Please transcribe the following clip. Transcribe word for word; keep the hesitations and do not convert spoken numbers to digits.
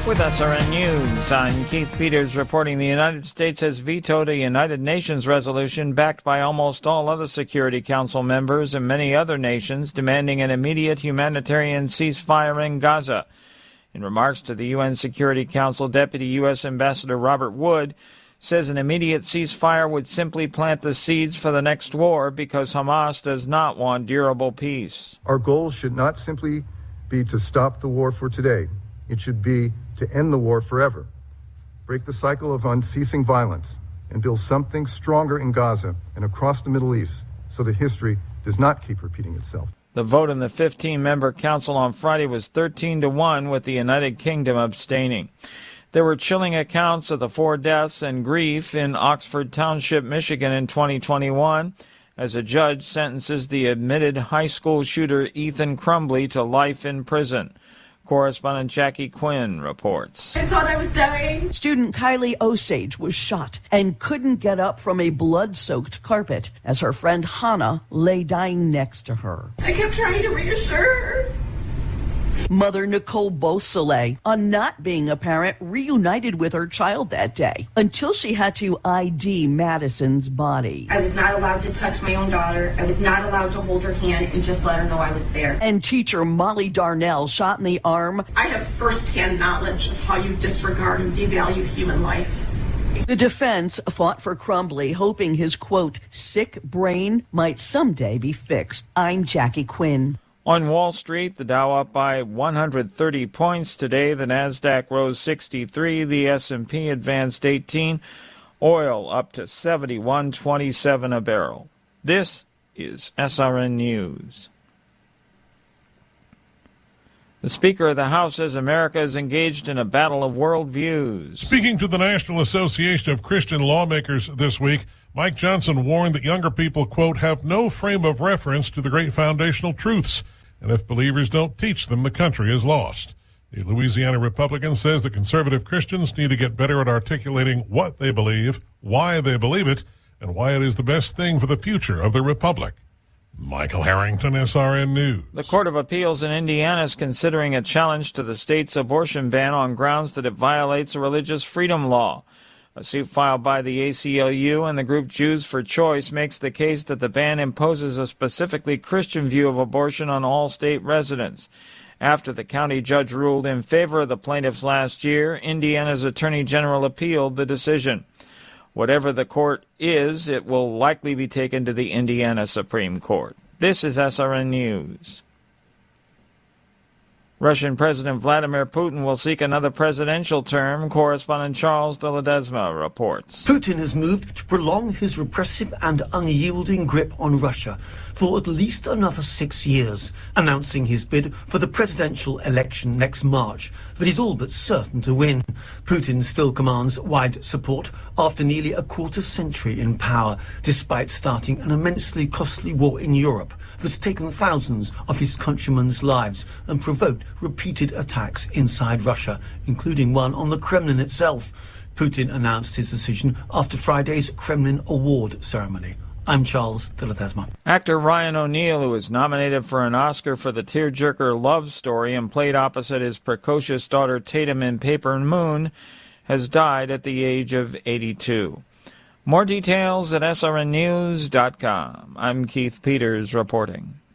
With S R N News, I'm Keith Peters reporting the United States has vetoed a United Nations resolution backed by almost all other Security Council members and many other nations demanding an immediate humanitarian ceasefire in Gaza. In remarks to the U N Security Council, Deputy U S Ambassador Robert Wood says an immediate ceasefire would simply plant the seeds for the next war because Hamas does not want durable peace. Our goal should not simply be to stop the war for today. It should be to end the war forever, break the cycle of unceasing violence, and build something stronger in Gaza and across the Middle East so that history does not keep repeating itself. The vote in the fifteen-member council on Friday was thirteen to one, with the United Kingdom abstaining. There were chilling accounts of the four deaths and grief in Oxford Township, Michigan in twenty twenty-one, as a judge sentences the admitted high school shooter Ethan Crumbley to life in prison. Correspondent Jackie Quinn reports. I thought I was dying. Student Kylie Osage was shot and couldn't get up from a blood-soaked carpet as her friend Hannah lay dying next to her. I kept trying to reassure her. Mother Nicole Beausoleil, on not being a parent, reunited with her child that day until she had to I D Madison's body. I was not allowed to touch my own daughter. I was not allowed to hold her hand and just let her know I was there. And teacher Molly Darnell, shot in the arm. I have firsthand knowledge of how you disregard and devalue human life. The defense fought for Crumbley, hoping his, quote, sick brain might someday be fixed. I'm Jackie Quinn. On Wall Street, the Dow up by one hundred thirty points today. The Nasdaq rose sixty-three. The S and P advanced eighteen. Oil up to seventy-one twenty-seven a barrel. This is S R N News. The Speaker of the House says America is engaged in a battle of worldviews. Speaking to the National Association of Christian Lawmakers this week, Mike Johnson warned that younger people, quote, have no frame of reference to the great foundational truths. And if believers don't teach them, the country is lost. The Louisiana Republican says that conservative Christians need to get better at articulating what they believe, why they believe it, and why it is the best thing for the future of the republic. Michael Harrington, S R N News. The Court of Appeals in Indiana is considering a challenge to the state's abortion ban on grounds that it violates a religious freedom law. A suit filed by the A C L U and the group Jews for Choice makes the case that the ban imposes a specifically Christian view of abortion on all state residents. After the county judge ruled in favor of the plaintiffs last year, Indiana's Attorney General appealed the decision. Whatever the court is, it will likely be taken to the Indiana Supreme Court. This is S R N News. Russian President Vladimir Putin will seek another presidential term. Correspondent Charles de Ledesma reports. Putin has moved to prolong his repressive and unyielding grip on Russia for at least another six years, announcing his bid for the presidential election next March that he's all but certain to win. Putin still commands wide support after nearly a quarter century in power, despite starting an immensely costly war in Europe that's taken thousands of his countrymen's lives and provoked repeated attacks inside Russia, including one on the Kremlin itself. Putin announced his decision after Friday's Kremlin Award ceremony. I'm Charles de Ledesma. Actor Ryan O'Neal, who was nominated for an Oscar for the tearjerker Love Story and played opposite his precocious daughter Tatum in Paper Moon, has died at the age of eighty-two. More details at S R N news dot com. I'm Keith Peters reporting.